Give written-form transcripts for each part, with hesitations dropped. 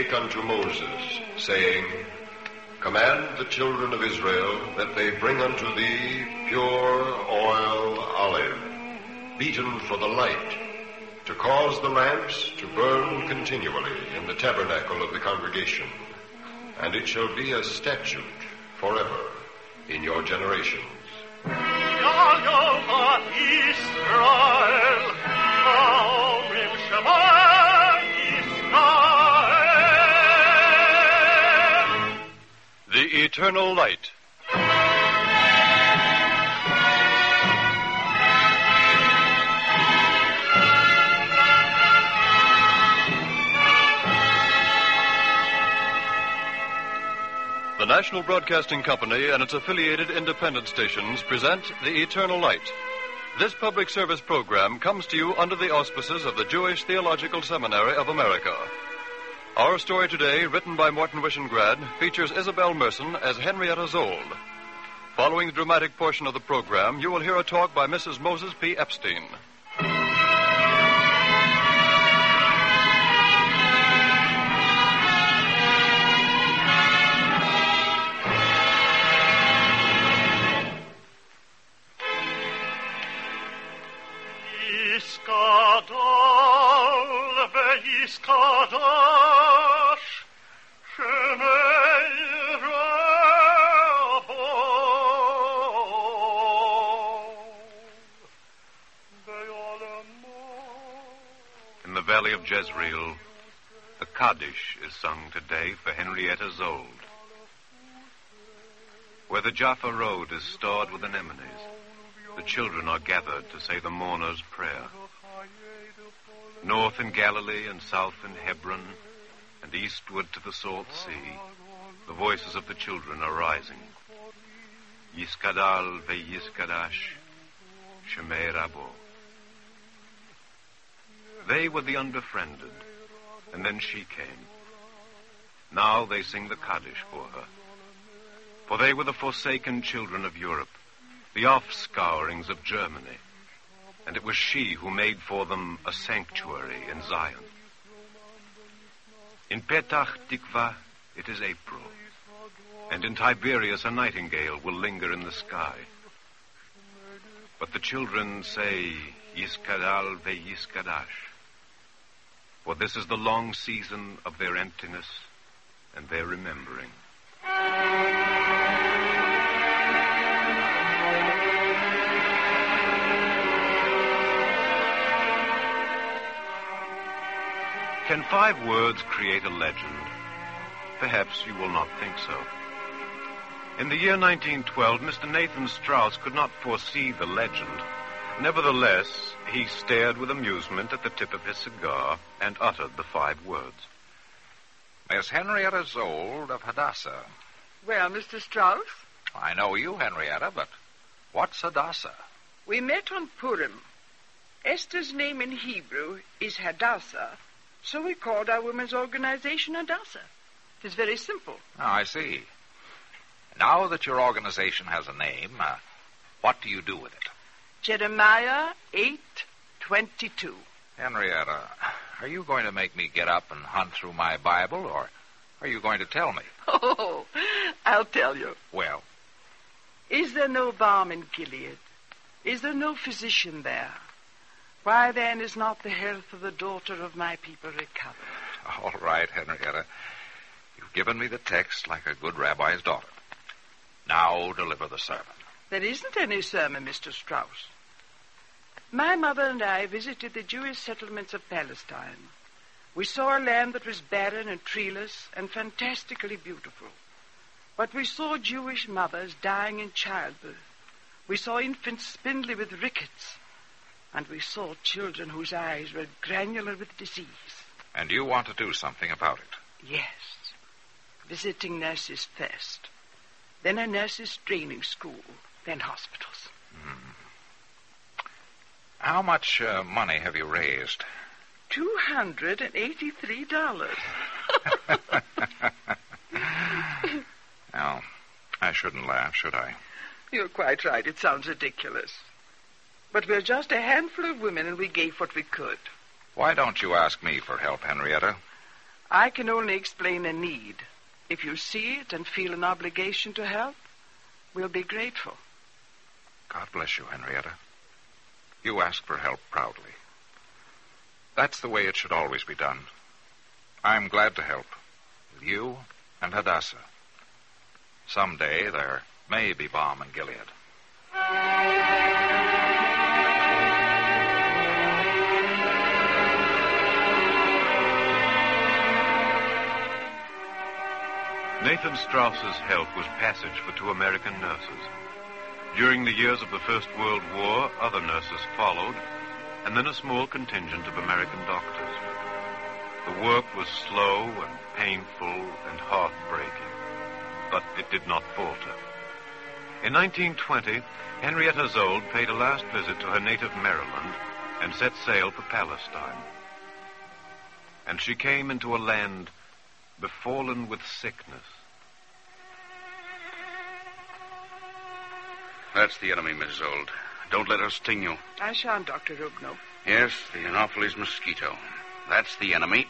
spake unto Moses, saying, Command the children of Israel that they bring unto thee pure oil olive, beaten for the light, to cause the lamps to burn continually in the tabernacle of the congregation. And it shall be a statute forever in your generations. The Eternal Light. The National Broadcasting Company and its affiliated independent stations present The Eternal Light. This public service program comes to you under the auspices of the Jewish Theological Seminary of America. Our story today, written by Morton Wishengrad, features Isabel Merson as Henrietta Zold. Following the dramatic portion of the program, you will hear a talk by Mrs. Moses P. Epstein. In the valley of Jezreel, the Kaddish is sung today for Henrietta Zold. Where the Jaffa road is stored with anemones, the children are gathered to say the mourner's prayer. North in Galilee and south in Hebron, and eastward to the Salt Sea, the voices of the children are rising. Yiskadal ve'yiskadash, Shemei Rabo. They were the unbefriended, and then she came. Now they sing the Kaddish for her. For they were the forsaken children of Europe, the offscourings of Germany, and it was she who made for them a sanctuary in Zion. In Petach Tikva it is April, and in Tiberias a nightingale will linger in the sky. But the children say, Yiskadal ve'yiskadash, for this is the long season of their emptiness and their remembering. Can 5 words create a legend? Perhaps you will not think so. In the year 1912, Mr. Nathan Strauss could not foresee the legend. Nevertheless, he stared with amusement at the tip of his cigar and uttered the 5 words. Miss Henrietta Zold of Hadassah. Well, Mr. Strauss? I know you, Henrietta, but what's Hadassah? We met on Purim. Esther's name in Hebrew is Hadassah, so we called our women's organization Hadassah. It is very simple. Oh, I see. Now that your organization has a name, what do you do with it? Jeremiah 8:22. Henrietta, are you going to make me get up and hunt through my Bible, or are you going to tell me? Oh, I'll tell you. Well? Is there no balm in Gilead? Is there no physician there? Why, then, is not the health of the daughter of my people recovered? All right, Henrietta. You've given me the text like a good rabbi's daughter. Now deliver the sermon. There isn't any sermon, Mr. Strauss. My mother and I visited the Jewish settlements of Palestine. We saw a land that was barren and treeless and fantastically beautiful. But we saw Jewish mothers dying in childbirth. We saw infants spindly with rickets. And we saw children whose eyes were granular with disease. And you want to do something about it? Yes. Visiting nurses first. Then a nurses' training school. Then hospitals. How much money have you raised? $283. Well, I shouldn't laugh, should I? You're quite right. It sounds ridiculous. But we're just a handful of women, and we gave what we could. Why don't you ask me for help, Henrietta? I can only explain a need. If you see it and feel an obligation to help, we'll be grateful. God bless you, Henrietta. You ask for help proudly. That's the way it should always be done. I'm glad to help. With you and Hadassah. Someday there may be balm in Gilead. Nathan Strauss's help was passage for 2 American nurses. During the years of the First World War, other nurses followed, and then a small contingent of American doctors. The work was slow and painful and heartbreaking, but it did not falter. In 1920, Henrietta Zold paid a last visit to her native Maryland and set sail for Palestine. And she came into a land befallen with sickness. That's the enemy, Miss Zold. Don't let her sting you. I shan't, Dr. Rubno. Yes, the Anopheles mosquito. That's the enemy.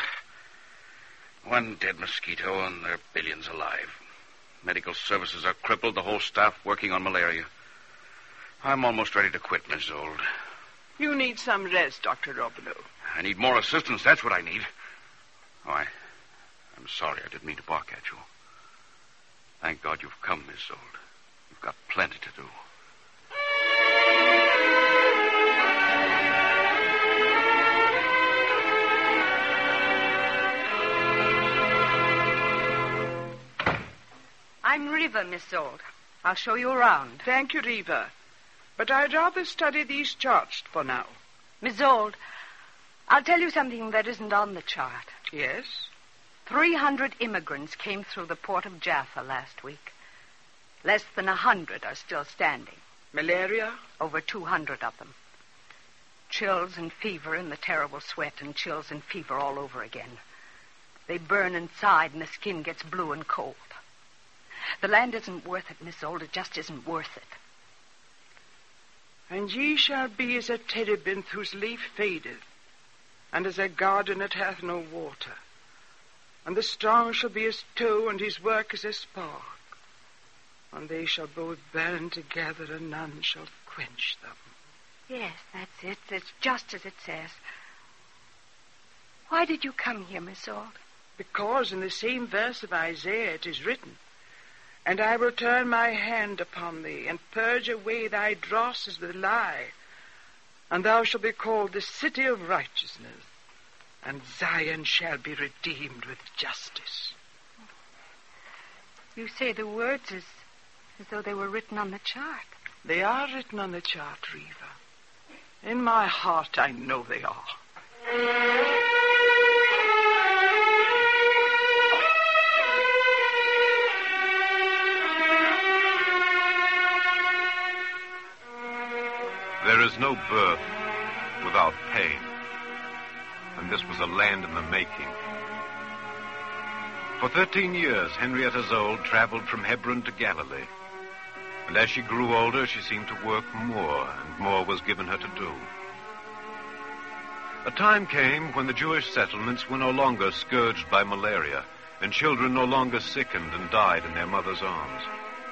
One dead mosquito, and there are billions alive. Medical services are crippled, the whole staff working on malaria. I'm almost ready to quit, Miss Zold. You need some rest, Dr. Rubno. I need more assistance. That's what I need. Oh, I'm sorry. I didn't mean to bark at you. Thank God you've come, Miss Zold. You've got plenty to do. I'm Reva, Miss Zold. I'll show you around. Thank you, Reva. But I'd rather study these charts for now. Miss Zold, I'll tell you something that isn't on the chart. Yes? 300 immigrants came through the port of Jaffa last week. Less than 100 are still standing. Malaria? Over 200 of them. Chills and fever in the terrible sweat, and chills and fever all over again. They burn inside, and the skin gets blue and cold. The land isn't worth it, Miss Zold. It just isn't worth it. And ye shall be as a terebinth whose leaf fadeth, and as a garden that hath no water. And the strong shall be as tow, and his work as a spark. And they shall both burn together, and none shall quench them. Yes, that's it. It's just as it says. Why did you come here, Miss Zold? Because in the same verse of Isaiah it is written, And I will turn my hand upon thee, and purge away thy drosses with lye, and thou shalt be called the city of righteousness, and Zion shall be redeemed with justice. You say the words as though they were written on the chart. They are written on the chart, Reva. In my heart, I know they are. There is no birth without pain, and this was a land in the making. For 13 years, Henrietta Zold traveled from Hebron to Galilee. And as she grew older, she seemed to work more, and more was given her to do. A time came when the Jewish settlements were no longer scourged by malaria, and children no longer sickened and died in their mother's arms.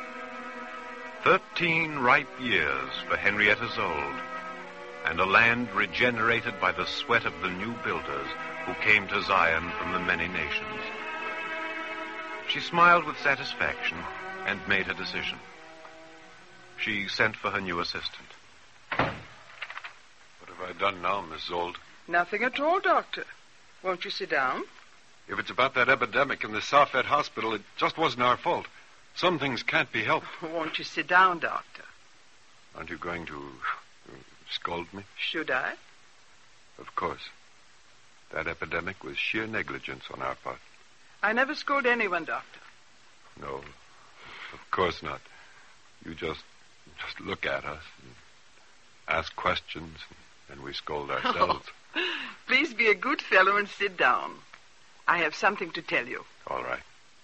13 ripe years for Henrietta Zold, and a land regenerated by the sweat of the new builders who came to Zion from the many nations. She smiled with satisfaction and made her decision. She sent for her new assistant. What have I done now, Miss Zold? Nothing at all, Doctor. Won't you sit down? If it's about that epidemic in the Safed hospital, it just wasn't our fault. Some things can't be helped. Won't you sit down, Doctor? Aren't you going to scold me? Should I? Of course. That epidemic was sheer negligence on our part. I never scold anyone, Doctor. No, of course not. You just look at us and ask questions, and we scold ourselves. Oh, please be a good fellow and sit down. I have something to tell you. All right.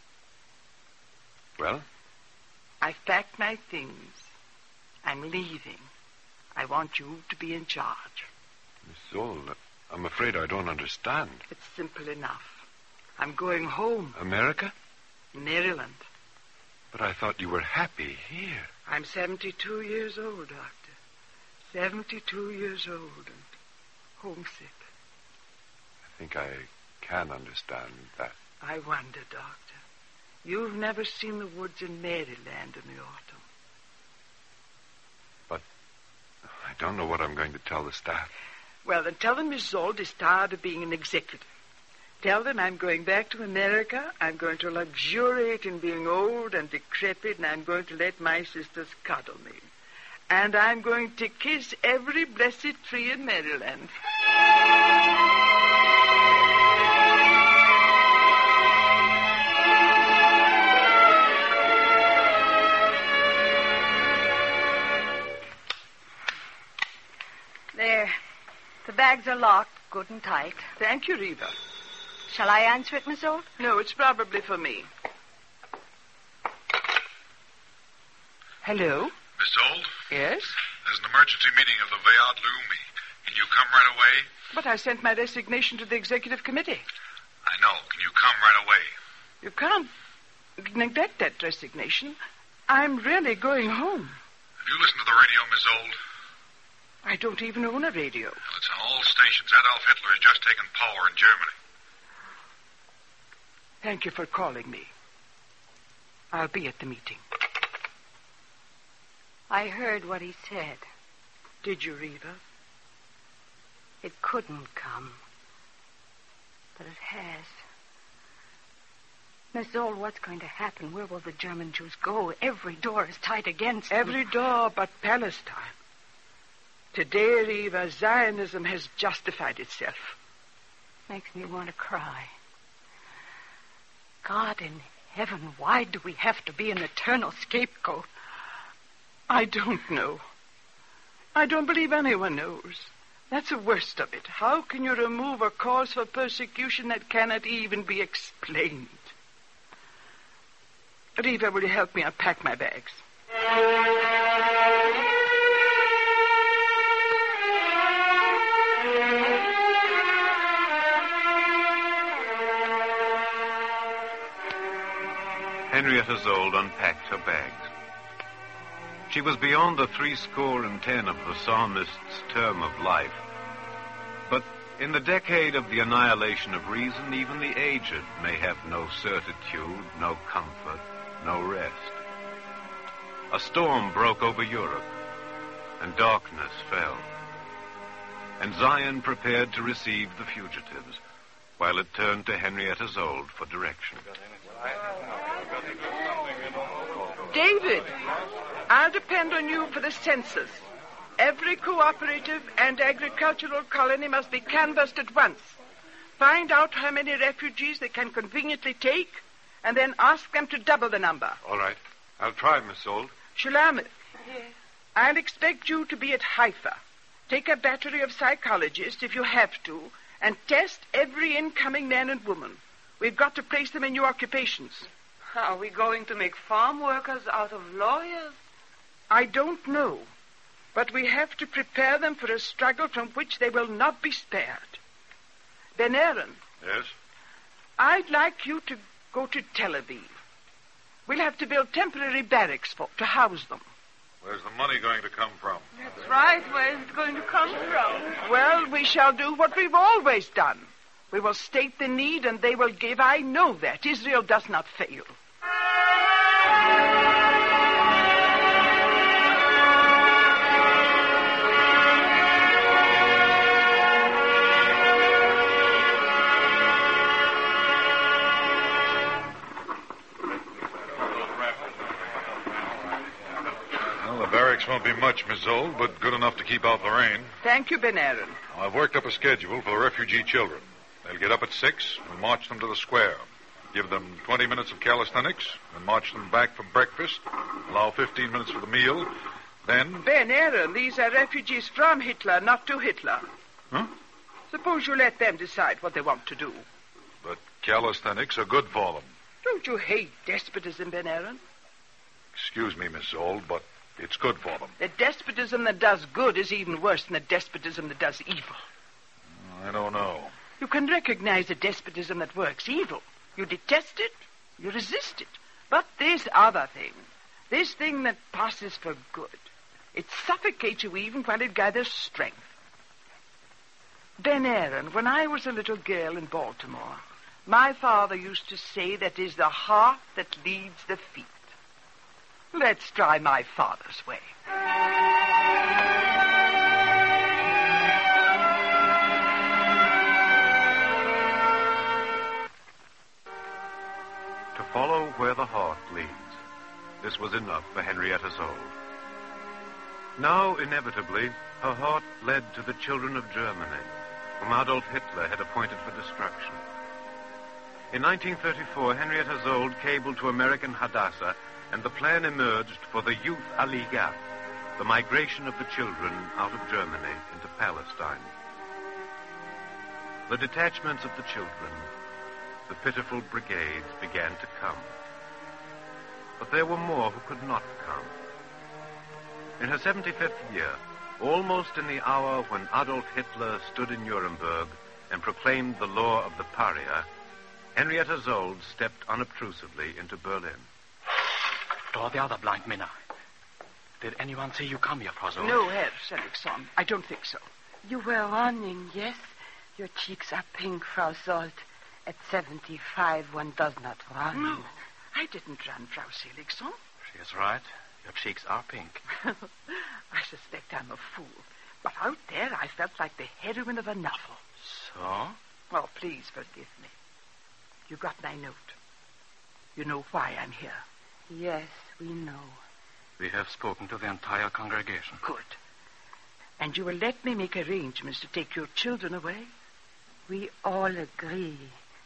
Well? I've packed my things. I'm leaving. I want you to be in charge. Miss Zold, I'm afraid I don't understand. It's simple enough. I'm going home. America? Maryland. But I thought you were happy here. I'm 72 years old, Doctor. 72 years old and homesick. I think I can understand that. I wonder, Doctor. You've never seen the woods in Maryland in the autumn. But I don't know what I'm going to tell the staff. Well, then tell them Miss Zold is tired of being an executive. Tell them I'm going back to America. I'm going to luxuriate in being old and decrepit, and I'm going to let my sisters cuddle me. And I'm going to kiss every blessed tree in Maryland. There. The bags are locked, good and tight. Thank you, Reva. Shall I answer it, Miss Zold? No, it's probably for me. Hello? Miss Zold? Yes? There's an emergency meeting of the Vayad Leumi. Can you come right away? But I sent my resignation to the executive committee. I know. Can you come right away? You can't neglect that resignation. I'm really going home. Have you listened to the radio, Miss Zold? I don't even own a radio. Well, it's on all stations. Adolf Hitler has just taken power in Germany. Thank you for calling me. I'll be at the meeting. I heard what he said. Did you, Reva? It couldn't come. But it has. Miss Zold, what's going to happen? Where will the German Jews go? Every door is tight against them. Every door but Palestine. Today, Reva, Zionism has justified itself. Makes me want to cry. God in heaven, why do we have to be an eternal scapegoat? I don't know. I don't believe anyone knows. That's the worst of it. How can you remove a cause for persecution that cannot even be explained? Reva, will you help me unpack my bags? Henrietta Zold unpacked her bags. She was beyond the 70 of the psalmist's term of life. But in the decade of the annihilation of reason, even the aged may have no certitude, no comfort, no rest. A storm broke over Europe, and darkness fell. And Zion prepared to receive the fugitives, while it turned to Henrietta Zold for direction. David, I'll depend on you for the census. Every cooperative and agricultural colony must be canvassed at once. Find out how many refugees they can conveniently take, and then ask them to double the number. All right. I'll try, Miss Zold. Shulamit, I'll expect you to be at Haifa. Take a battery of psychologists, if you have to, and test every incoming man and woman. We've got to place them in new occupations. Are we going to make farm workers out of lawyers? I don't know, but we have to prepare them for a struggle from which they will not be spared. Ben Aaron. Yes? I'd like you to go to Tel Aviv. We'll have to build temporary barracks to house them. Where's the money going to come from? That's right. Where's it going to come from? Well, we shall do what we've always done. We will state the need, and they will give. I know that. Israel does not fail. Well, the barracks won't be much, Miss Zold, but good enough to keep out the rain. Thank you, Ben Aaron. I've worked up a schedule for the refugee children. They'll get up at 6 and march them to the square. Give them 20 minutes of calisthenics and march them back for breakfast. Allow 15 minutes for the meal. Then... Ben Aaron, these are refugees from Hitler, not to Hitler. Huh? Suppose you let them decide what they want to do. But calisthenics are good for them. Don't you hate despotism, Ben Aaron? Excuse me, Miss Zold, but it's good for them. The despotism that does good is even worse than the despotism that does evil. I don't know. You can recognize a despotism that works evil. You detest it, you resist it. But this other thing, this thing that passes for good, it suffocates you even while it gathers strength. Ben Aaron, when I was a little girl in Baltimore, my father used to say that is the heart that leads the feet. Let's try my father's way. To follow where the heart leads. This was enough for Henrietta Zold. Now, inevitably, her heart led to the children of Germany, whom Adolf Hitler had appointed for destruction. In 1934, Henrietta Zold cabled to American Hadassah, and the plan emerged for the Youth Aliyah, the migration of the children out of Germany into Palestine. The detachments of the children, the pitiful brigades, began to come. But there were more who could not come. In her 75th year, almost in the hour when Adolf Hitler stood in Nuremberg and proclaimed the law of the pariah, Henrietta Zold stepped unobtrusively into Berlin. Or the other blind Minna. Did anyone see you come here, Frau Zold? No, Herr Seligson. I don't think so. You were running, yes? Your cheeks are pink, Frau Zold. At 75, one does not run. No, I didn't run, Frau Seligson. She is right. Your cheeks are pink. I suspect I'm a fool. But out there, I felt like the heroine of a novel. So? Oh, please forgive me. You got my note. You know why I'm here. Yes, we know. We have spoken to the entire congregation. Good. And you will let me make arrangements to take your children away? We all agree.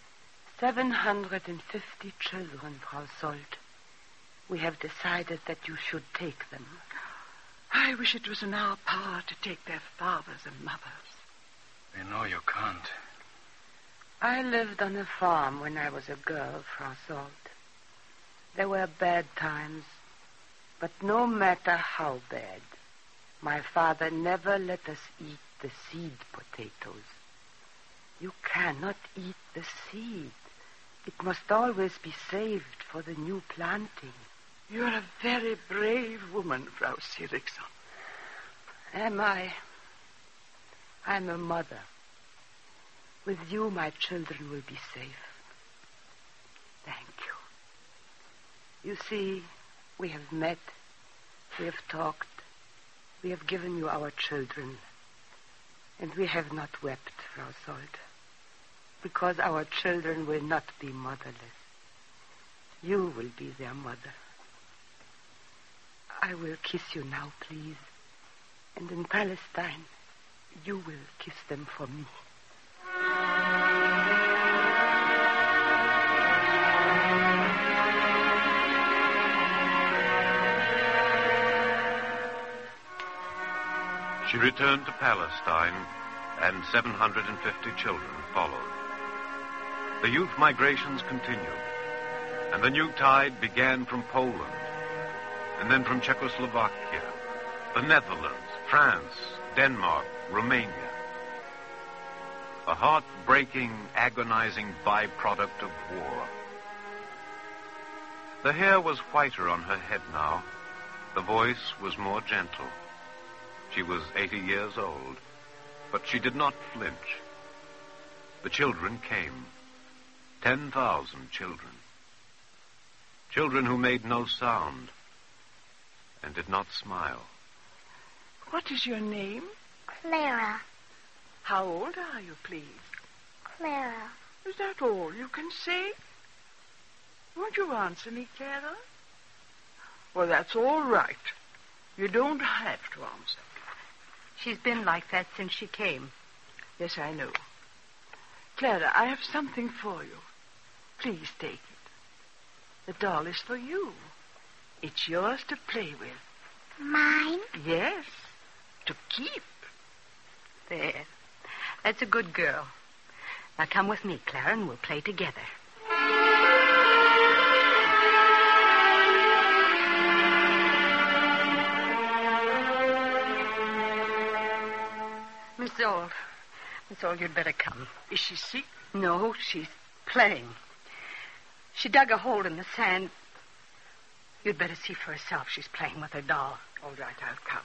750 children, Frau Zold. We have decided that you should take them. I wish it was in our power to take their fathers and mothers. We know you can't. I lived on a farm when I was a girl, Frau Zold. There were bad times, but no matter how bad, my father never let us eat the seed potatoes. You cannot eat the seed. It must always be saved for the new planting. You're a very brave woman, Frau Seligson. Am I? I'm a mother. With you, my children will be safe. Thank you. You see, we have met, we have talked, we have given you our children, and we have not wept, Frau Zold, because our children will not be motherless. You will be their mother. I will kiss you now, please, and in Palestine, you will kiss them for me. She returned to Palestine, and 750 children followed. The youth migrations continued, and the new tide began from Poland, and then from Czechoslovakia, the Netherlands, France, Denmark, Romania. A heart-breaking, agonizing byproduct of war. The hair was whiter on her head now. The voice was more gentle. She was 80 years old, but she did not flinch. The children came. 10,000 children. Children who made no sound and did not smile. What is your name? Clara. How old are you, please? Clara. Is that all you can say? Won't you answer me, Clara? Well, that's all right. You don't have to answer. She's been like that since she came. Yes, I know. Clara, I have something for you. Please take it. The doll is for you. It's yours to play with. Mine? Yes, to keep. There. That's a good girl. Now come with me, Clara, and we'll play together. Miss Miss Old, you'd better come. Is she sick? No, she's playing. She dug a hole in the sand. You'd better see for herself. She's playing with her doll. All right, I'll come.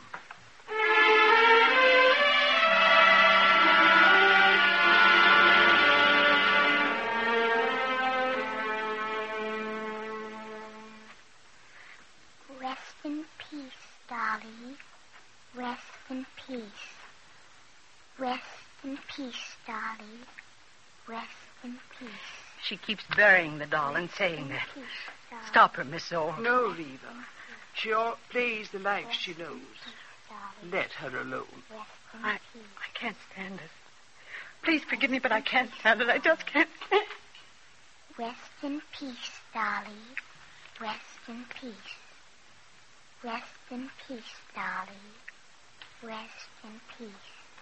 Rest in peace, Dolly. Rest in peace. Rest in peace, Dolly. Rest in peace. She keeps burying the doll and saying that. Stop her, Miss Old. No, Reva. She all plays the life she knows. Let her alone. I can't stand it. Please forgive me, but I can't stand it. I just can't stand it. Rest in peace, Dolly. Rest in peace. Rest in peace, Dolly. Rest in peace.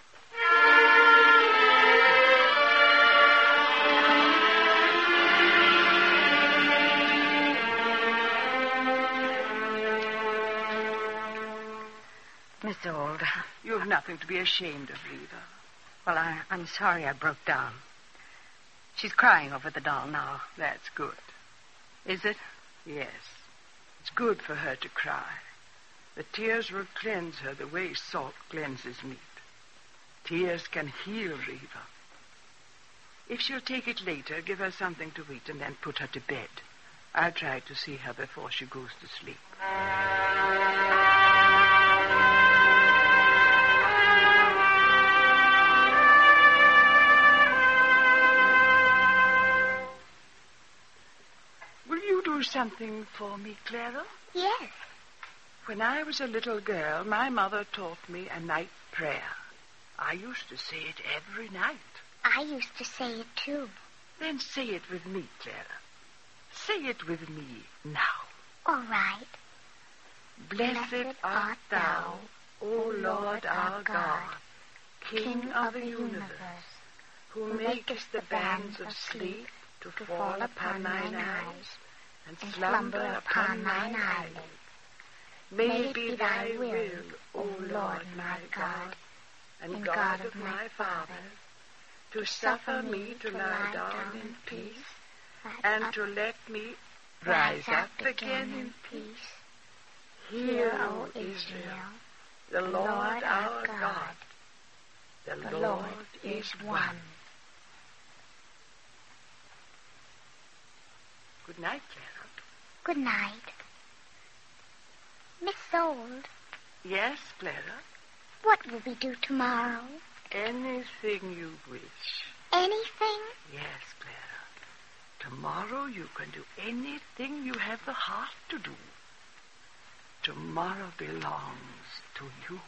Miss Old. You've nothing to be ashamed of, Reva. Well, I'm sorry I broke down. She's crying over the doll now. That's good. Is it? Yes. It's good for her to cry. The tears will cleanse her the way salt cleanses meat. Tears can heal Reva. If she'll take it later, give her something to eat and then put her to bed. I'll try to see her before she goes to sleep. Will you do something for me, Clara? Yes. When I was a little girl, my mother taught me a night prayer. I used to say it every night. I used to say it, too. Then say it with me, Clara. Say it with me now. All right. Blessed art thou, O Lord our God, King of the universe, who makest the bands of sleep to fall upon thine eyes and slumber upon thine eyelids. May it be thy will, O Lord my God, and God of my father, to suffer me to lie down in peace, and to let me rise up again in peace. Hear, O Israel, the Lord our God, the Lord is one. Good night, Clara. Good night. Miss Old. Yes, Clara? What will we do tomorrow? Anything you wish. Anything? Yes, Clara. Tomorrow you can do anything you have the heart to do. Tomorrow belongs to you.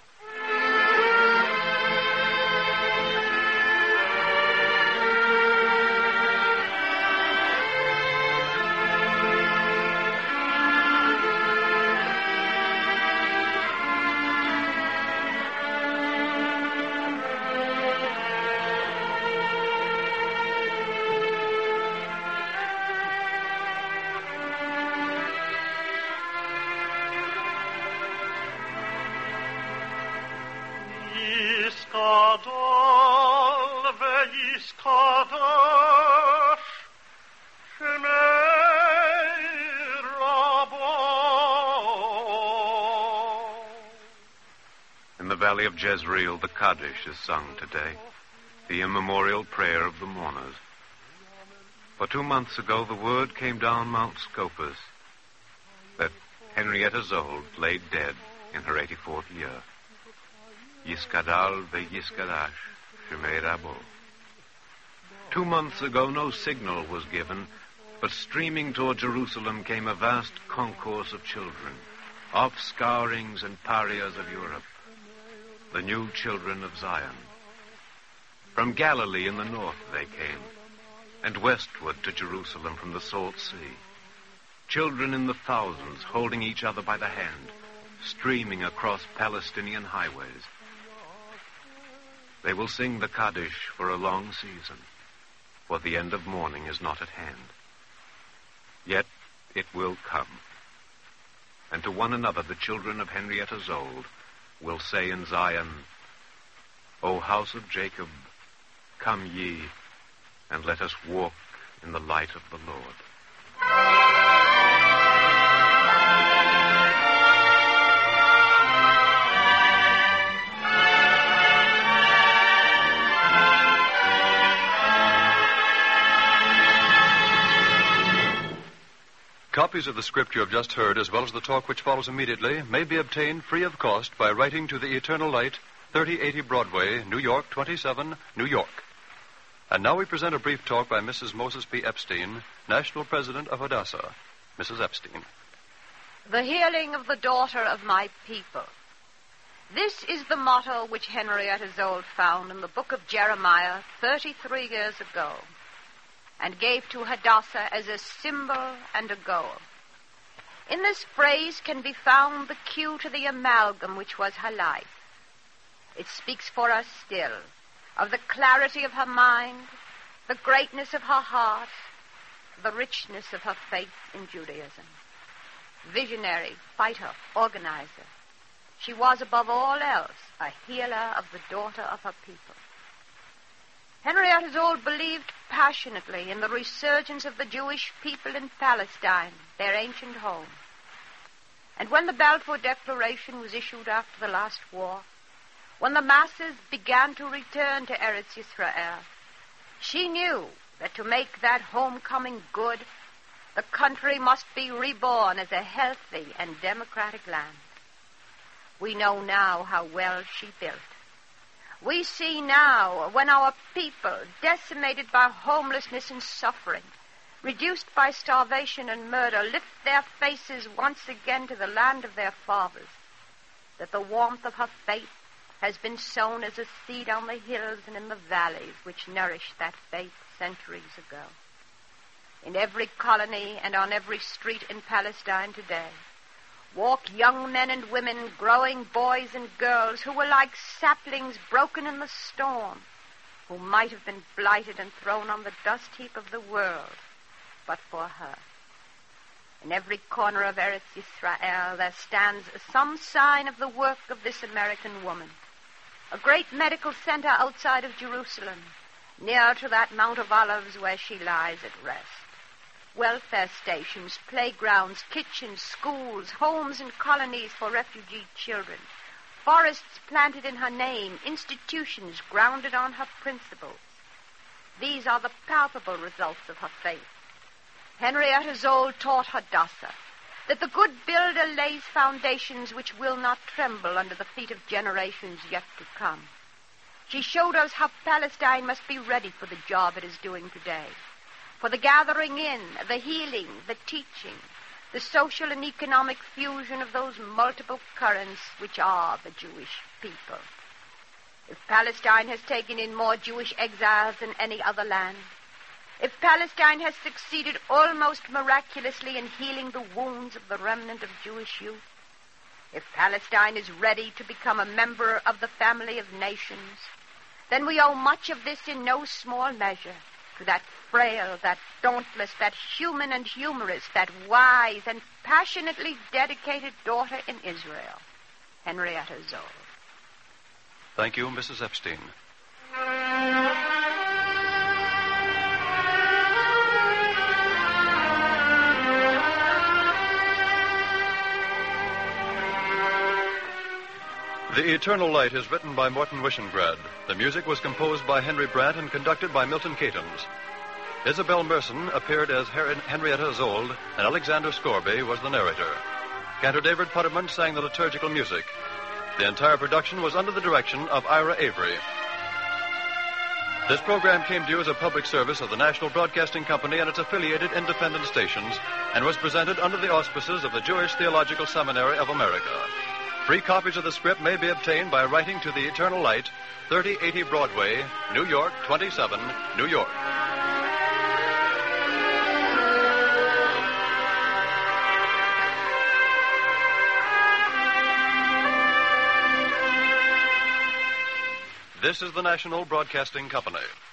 In the valley of Jezreel, the Kaddish is sung today, the immemorial prayer of the mourners. For 2 months ago, the word came down Mount Scopus that Henrietta Zold lay dead in her 84th year. Yiskadal ve Yiskadash, Shemei Rabo. 2 months ago, no signal was given, but streaming toward Jerusalem came a vast concourse of children, offscourings and parias of Europe, the new children of Zion. From Galilee in the north they came, and westward to Jerusalem from the Salt Sea. Children in the thousands, holding each other by the hand, streaming across Palestinian highways. They will sing the Kaddish for a long season, for the end of mourning is not at hand. Yet it will come. And to one another the children of Henrietta Zold will say in Zion, O house of Jacob, Come ye, and let us walk in the light of the Lord. Copies of the script you have just heard, as well as the talk which follows immediately, may be obtained free of cost by writing to the Eternal Light, 3080 Broadway, New York, 27, New York. And now we present a brief talk by Mrs. Moses P. Epstein, National President of Hadassah. Mrs. Epstein. The healing of the daughter of my people. This is the motto which Henrietta Zold found in the book of Jeremiah 33 years ago, and gave to Hadassah as a symbol and a goal. In this phrase can be found the cue to the amalgam which was her life. It speaks for us still of the clarity of her mind, the greatness of her heart, the richness of her faith in Judaism. Visionary, fighter, organizer, she was above all else a healer of the daughter of her people. Henrietta Zold believed passionately in the resurgence of the Jewish people in Palestine, their ancient home. And when the Balfour Declaration was issued after the last war, when the masses began to return to Eretz Yisrael, she knew that to make that homecoming good, the country must be reborn as a healthy and democratic land. We know now how well she built. We see now when our people, decimated by homelessness and suffering, reduced by starvation and murder, lift their faces once again to the land of their fathers, that the warmth of her faith has been sown as a seed on the hills and in the valleys which nourished that faith centuries ago. In every colony and on every street in Palestine today walk young men and women, growing boys and girls who were like saplings broken in the storm, who might have been blighted and thrown on the dust heap of the world, but for her. In every corner of Eretz Yisrael there stands some sign of the work of this American woman. A great medical center outside of Jerusalem, near to that Mount of Olives where she lies at rest. Welfare stations, playgrounds, kitchens, schools, homes and colonies for refugee children, forests planted in her name, institutions grounded on her principles. These are the palpable results of her faith. Henrietta Zold taught Hadassah that the good builder lays foundations which will not tremble under the feet of generations yet to come. She showed us how Palestine must be ready for the job it is doing today, for the gathering in, the healing, the teaching, the social and economic fusion of those multiple currents which are the Jewish people. If Palestine has taken in more Jewish exiles than any other land, if Palestine has succeeded almost miraculously in healing the wounds of the remnant of Jewish youth, if Palestine is ready to become a member of the family of nations, then we owe much of this in no small measure to that frail, that dauntless, that human and humorous, that wise and passionately dedicated daughter in Israel, Henrietta Zold. Thank you, Mrs. Epstein. The Eternal Light is written by Morton Wishengrad. The music was composed by Henry Brandt and conducted by Milton Catons. Isabel Merson appeared as Henrietta Zold, and Alexander Scorby was the narrator. Cantor David Putterman sang the liturgical music. The entire production was under the direction of Ira Avery. This program came to you as a public service of the National Broadcasting Company and its affiliated independent stations, and was presented under the auspices of the Jewish Theological Seminary of America. Free copies of the script may be obtained by writing to the Eternal Light, 3080 Broadway, New York, 27, New York. This is the National Broadcasting Company.